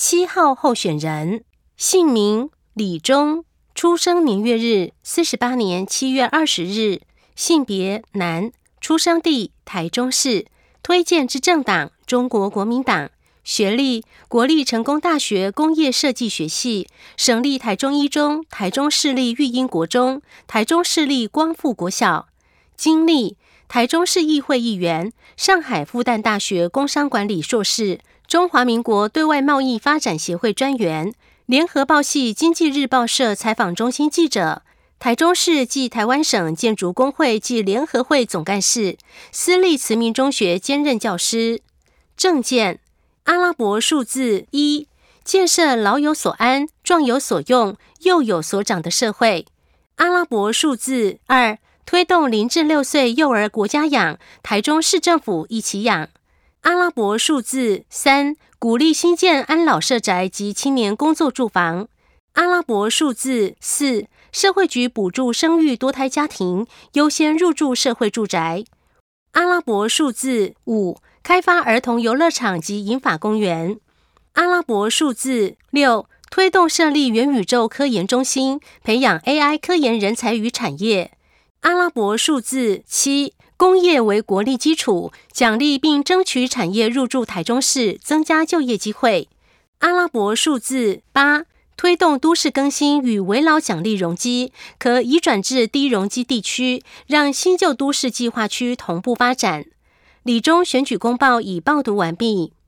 7号候选人，姓名李忠，出生年月日48年7月20日，性别男，出生地台中市，推荐之政党中国国民党，学历国立成功大学工业设计学系，省立台中一中、台中市立育英国中、台中市立光复国小，经历台中市议会议员，上海复旦大学工商管理硕士，中华民国对外贸易发展协会专员，联合报系经济日报社采访中心记者，台中市暨台湾省建筑工会暨联合会总干事，私立慈明中学兼任教师。政见：阿拉伯数字1，建设老有所安、壮有所用、幼有所长的社会；阿拉伯数字2，推动0至6岁幼儿国家养，台中市政府一起养；阿拉伯数字3，鼓励新建安老社宅及青年工作住房；阿拉伯数字4，社会局补助生育多胎家庭，优先入住社会住宅；阿拉伯数字5，开发儿童游乐场及银发公园；阿拉伯数字6，推动设立元宇宙科研中心，培养 AI 科研人才与产业；阿拉伯数字7，工业为国力基础，奖励并争取产业入驻台中市，增加就业机会；阿拉伯数字8，推动都市更新与危老奖励容积，可移转至低容积地区，让新旧都市计划区同步发展。李忠选举公报已报读完毕。